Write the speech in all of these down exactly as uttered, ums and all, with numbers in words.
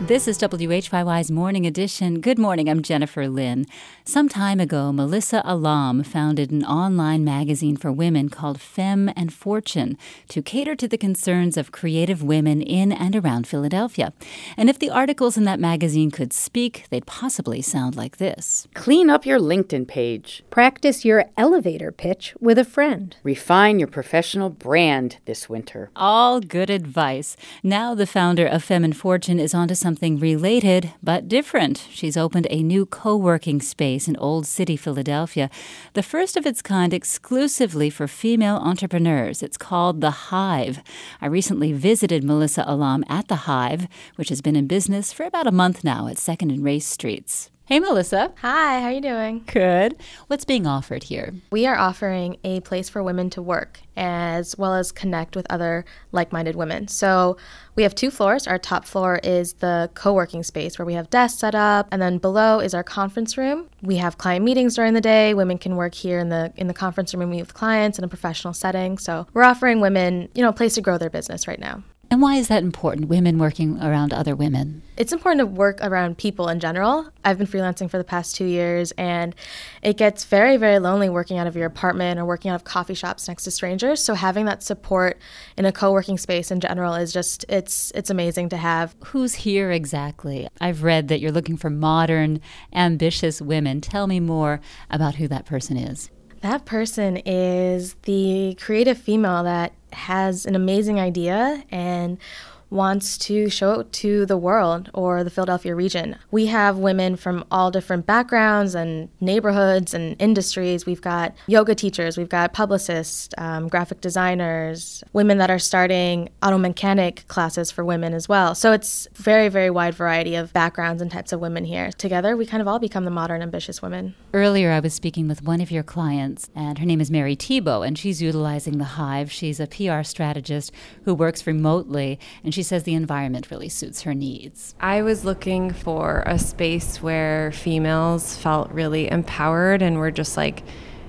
This is W H Y Y's Morning Edition. Good morning, I'm Jennifer Lynn. Some time ago, Melissa Alam founded an online magazine for women called Femme and Fortune to cater to the concerns of creative women in and around Philadelphia. And if the articles in that magazine could speak, they'd possibly sound like this. Clean up your LinkedIn page. Practice your elevator pitch with a friend. Refine your professional brand this winter. All good advice. Now the founder of Femme and Fortune is onto something related but different. She's opened a new co-working space in Old City, Philadelphia, the first of its kind exclusively for female entrepreneurs. It's called The Hive. I recently visited Melissa Alam at The Hive, which has been in business for about a month now at second and Race Streets. Hey, Melissa. Hi, how are you doing? Good. What's being offered here? We are offering a place for women to work as well as connect with other like-minded women. So we have two floors. Our top floor is the co-working space where we have desks set up, and then below is our conference room. We have client meetings during the day. Women can work here in the in the conference room and meet with clients in a professional setting. So we're offering women, you know, a place to grow their business right now. And why is that important, women working around other women? It's important to work around people in general. I've been freelancing for the past two years, and it gets very, very lonely working out of your apartment or working out of coffee shops next to strangers. So having that support in a co-working space in general is just, it's it's amazing to have. Who's here exactly? I've read that you're looking for modern, ambitious women. Tell me more about who that person is. That person is the creative female that has an amazing idea and wants to show it to the world or the Philadelphia region. We have women from all different backgrounds and neighborhoods and industries. We've got yoga teachers, we've got publicists, um, graphic designers, women that are starting auto mechanic classes for women as well. So it's very, very wide variety of backgrounds and types of women here. Together, we kind of all become the modern, ambitious women. Earlier, I was speaking with one of your clients, and her name is Mary Thibault, and she's utilizing The Hive. She's a P R strategist who works remotely, and she says the environment really suits her needs. I was looking for a space where females felt really empowered and were just like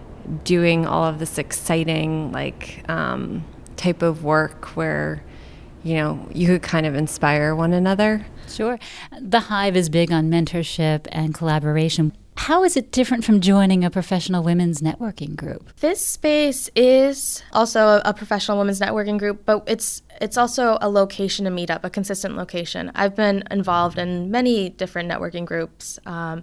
doing all of this exciting like um, type of work where, you know, you could kind of inspire one another. Sure. The Hive is big on mentorship and collaboration. How is it different from joining a professional women's networking group? This space is also a professional women's networking group, but it's it's also a location to meet up, a consistent location. I've been involved in many different networking groups, um,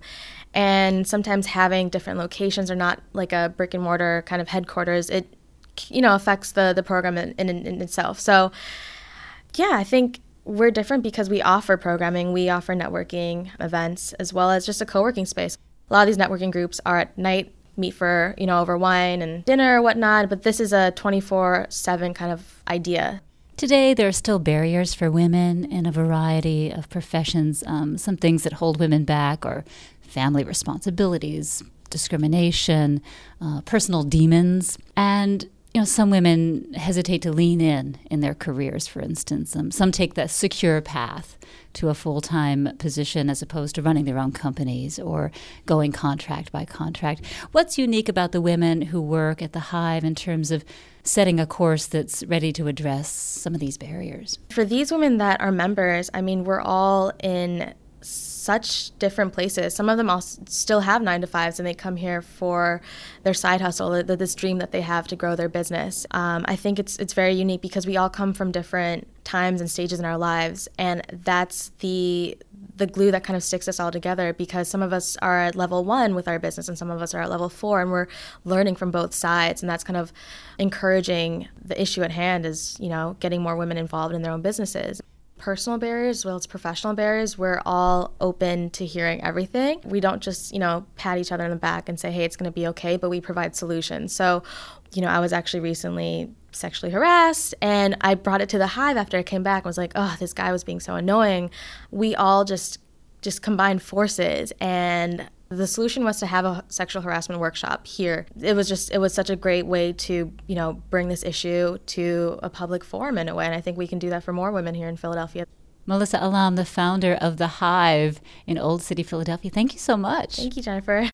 and sometimes having different locations or not like a brick and mortar kind of headquarters, it you know affects the the program in, in, in itself. So, yeah, I think we're different because we offer programming, we offer networking events, as well as just a co-working space. A lot of these networking groups are at night, meet for, you know, over wine and dinner or whatnot, but this is a twenty-four seven kind of idea. Today, there are still barriers for women in a variety of professions. Um, some things that hold women back are family responsibilities, discrimination, uh, personal demons, and you know, some women hesitate to lean in in their careers, for instance. Um, some take the secure path to a full-time position as opposed to running their own companies or going contract by contract. What's unique about the women who work at the Hive in terms of setting a course that's ready to address some of these barriers? For these women that are members, I mean, we're all in such different places. Some of them all still have nine to fives and they come here for their side hustle, this dream that they have to grow their business. Um, I think it's it's very unique because we all come from different times and stages in our lives, and that's the the glue that kind of sticks us all together, because some of us are at level one with our business and some of us are at level four, and we're learning from both sides, and that's kind of encouraging. The issue at hand is, you know, getting more women involved in their own businesses. Personal barriers as well as professional barriers, we're all open to hearing everything. We don't just, you know, pat each other on the back and say, hey, it's going to be okay, but we provide solutions. So, you know, I was actually recently sexually harassed, and I brought it to the Hive after I came back and was like, oh, this guy was being so annoying. We all just just combined forces, and the solution was to have a sexual harassment workshop here. It was just, it was such a great way to, you know, bring this issue to a public forum in a way, and I think we can do that for more women here in Philadelphia. Melissa Alam, the founder of The Hive in Old City, Philadelphia. Thank you so much. Thank you, Jennifer.